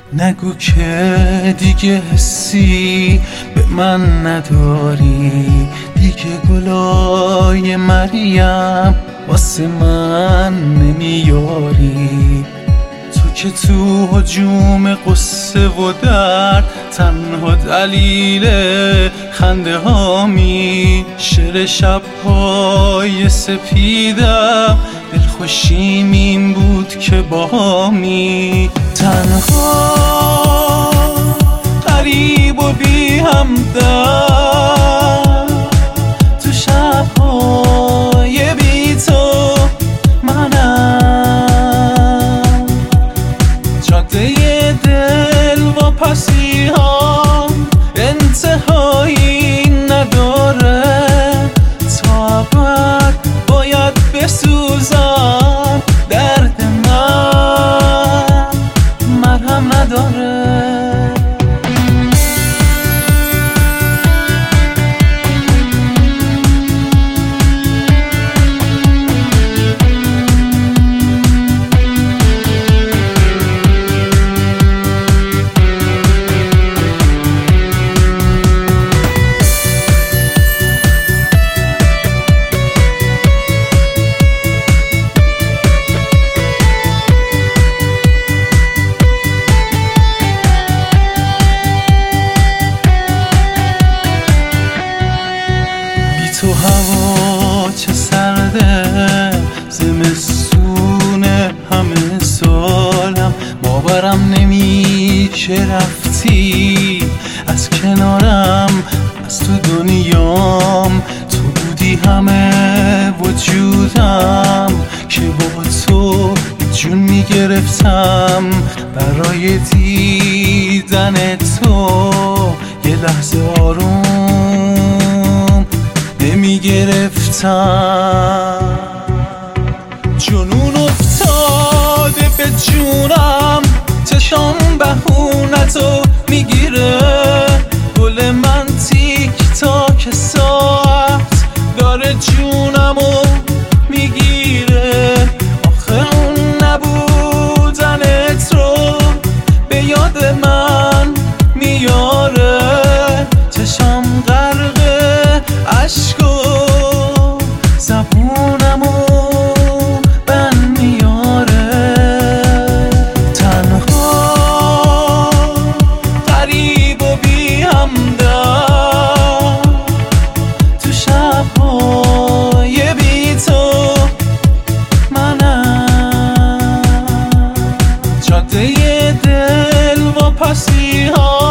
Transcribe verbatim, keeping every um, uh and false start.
نگو که دیگه حسی به من نداری، دیگه گلای مریم واسه من نمیاری. تو که تو هجوم قصه و درد تنها دلیل خنده هامی، شعر شب‌های سپیدم دلخوشیم این بود که باهامی. تنها غریب و بی همدم تو شب‌های بی تو منم، جاده دل و پسی ها انتهایی نداره، تا ابد باید بسوزم، درد من مرهم نداره. تو هوا چه سرده، زمستونه همه سالم، باورم نمیشه رفتی از کنارم، از تو دنیام تو بودی همه وجودم، که با تو جون میگرفتم برای دیدن تو، یه لحظه آروم نمیگرفتم. جنون افتاده به جونم، چشام بهونتو میگیره، گل من تیک تاک ساعت داره جونمو میگیره. آخه اون نبودنت رو به یاد من میاره، چشام غرق عشق و زبونمو بند میاره. تنها غریب و بی همدم تو شب‌های بی تو منم، جاده دل و پسی ها